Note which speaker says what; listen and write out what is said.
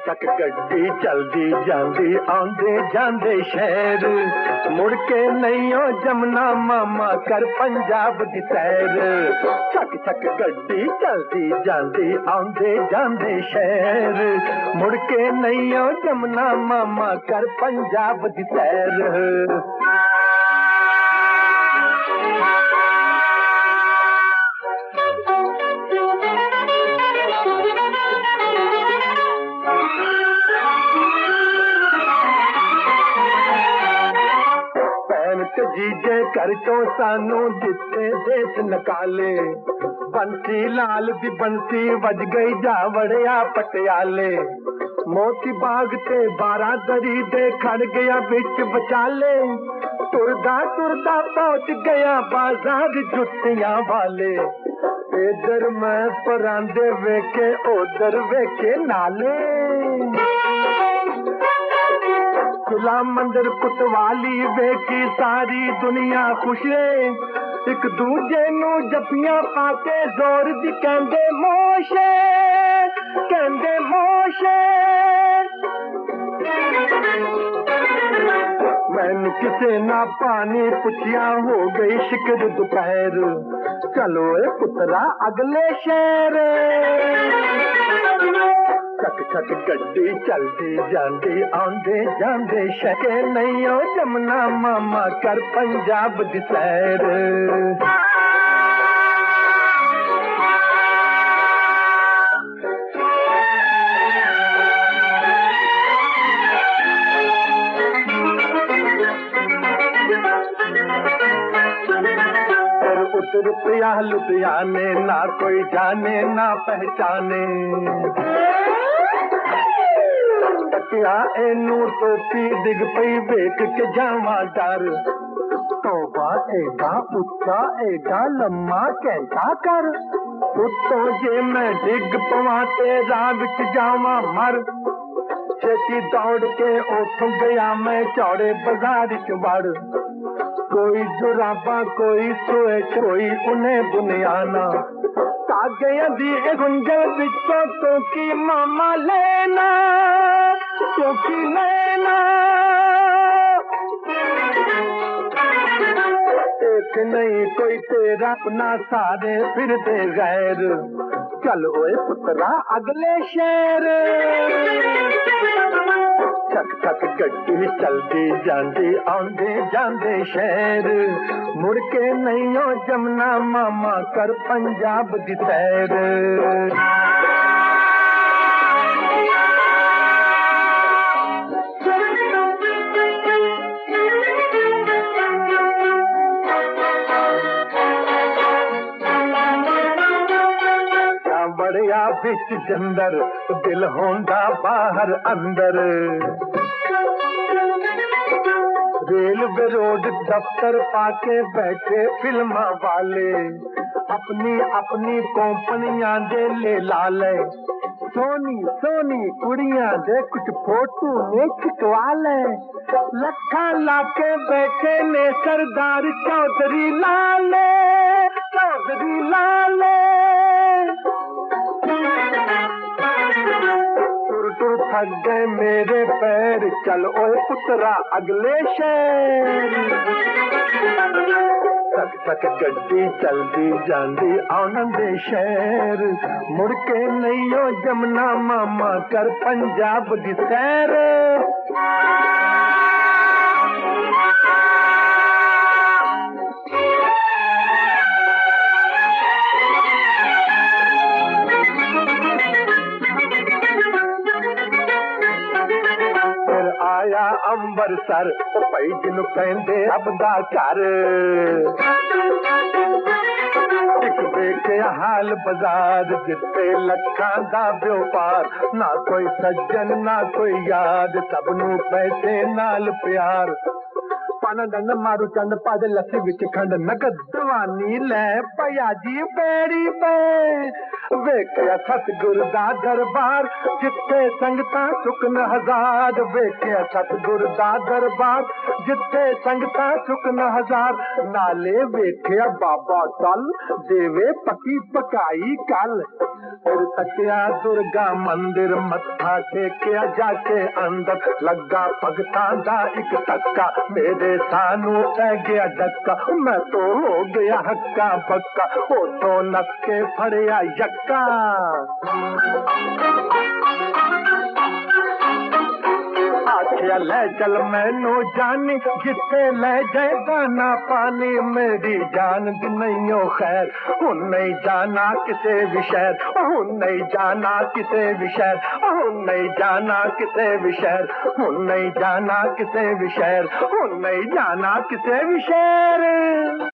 Speaker 1: चक गड्डी चलदी जांदी आंदे जांदे शहर मुड़ के नहीं ओ जमना मामा कर पंजाब दी सैर चक चक गड्डी चलदी जांदी आंदे जांदे शहर मुड़ के नहीं ओ जमना मामा कर पंजाब दी सैर जीजे कर तो सानू जिते देश नकाले बंसी लाल दी बंसी बज गई जा वड़िया पटियाले मोती बाग ते बारादरी दे खड़ गया बिच बचाले तुरदा तुरदा पहुंच गया बाजार जुतियां वाले इधर मैं परांदे वेखे उधर वेखे नाले खुला मंदिर कुतवाली वेखी सारी दुनिया खुशे एक दूजे नू जपियां पाके जोर दी कहंदे मोशे मैनू किसे ना पानी पुछिया हो गई शिकर दोपहर चलो ए पुत्रा अगले शहर चक चक गड्डी चलदी जांदी आंदे जांदे शके नहीं ओ जमना मामा कर पंजाब दी सैर उतर पिया लुधियाने ना कोई जाने ना पहचाने टकिया एनू टोपी डिग पई वेख के जावा डर तौबा एडा उच्चा एडा लम्मा कैसा कर उत्तों जे मैं डिग पवा ते राह विच जावा मर छेती दौड़ के उठ गया मैं चौड़े बाजार च वड़ कोई जुराबा कोई सोए कोई उन्हें बुनियाना कागया दी गुंजल बिचों तो की मामा लेना तो की लेना एक नहीं कोई तेरा अपना सारे फिर दे गैर चल ओए पुत्रा अगले शहर चक चक गड्डी चलदी जांदी आंदे जांदे शहर मुड़ के नहीं ओ जमना मामा कर पंजाब दी सैर बड़िया बिच जंदर दिल होंदा बाहर अंदर रेलवे रोड दफ्तर पाके बैठे फिल्मा वाले अपनी अपनी कंपनियां दे ले लाले सोनी सोनी कुड़ियां दे कुछ फोटो ने खिंचवा ले लखा लाके बैठे ने सरदार चौधरी लाले टुर थक गए मेरे पैर चल ओए पुत्रा अगले शहर चक चक गड्डी चलदी जांदी आनंदे शहर मुड़ के नहीं ओ जमना मामा कर पंजाब दी सैर आया अंबरसर भाई जिन्नू कहंदे अबदा घर एक देखिया हाल बाजार जिते लखां दा व्यापार ना कोई सज्जन ना कोई याद सबनू पैसे नाल प्यार पाना डंड मारू चंद पाद लस्सी विच खंड नकद दवानी ले भैया जी बेड़ी पे ਵੇਖਿਆ ਸਤਿਗੁਰ ਦਾ ਦਰਬਾਰ ਜਿੱਥੇ ਸੰਗਤਾਂ ਚੁੱਕਣ ਹਜ਼ਾਰ ਵੇਖਿਆ ਸਤਿਗੁਰ ਦਾ ਦਰਬਾਰ ਜਿੱਥੇ ਸੰਗਤਾਂ ਚੁੱਕਣ ਹਜ਼ਾਰ ਨਾਲੇ ਵੇਖਿਆ ਬਾਬਾ ਟਲ ਦੇਵੇ ਪੱਕੀ ਪਕਾਈ ਕੱਲ ਫਿਰ ਤੱਕਿਆ ਦੁਰਗਾ ਮੰਦਿਰ ਮੱਥਾ ਟੇਕਿਆ ਜਾ ਕੇ ਅੰਦਰ ਲੱਗਾ ਭਗਤਾਂ ਦਾ ਇੱਕ ਧੱਕਾ ਮੇਰੇ ਸਾਨੂੰ ਪੈ ਗਿਆ ਧੱਕਾ ਮੈਂ ਤੋਂ ਹੋ ਗਿਆ ਹੱਕਾ ਬੱਕਾ ਉਥੋਂ ਨੱਸ ਕੇ ਫੜਿਆ ਯੱਕਾ आखिया ले चल मैनू जानी जिथे ले जाए दाना पानी मेरी जान दी नहीं खैर हूं नहीं जाना किसे भी शहर हूं नहीं जाना किसे भी शहर हूं नहीं जाना किसे भी शहर हूं नहीं जाना किसे भी शहर हूं नहीं जाना किसे भी शहर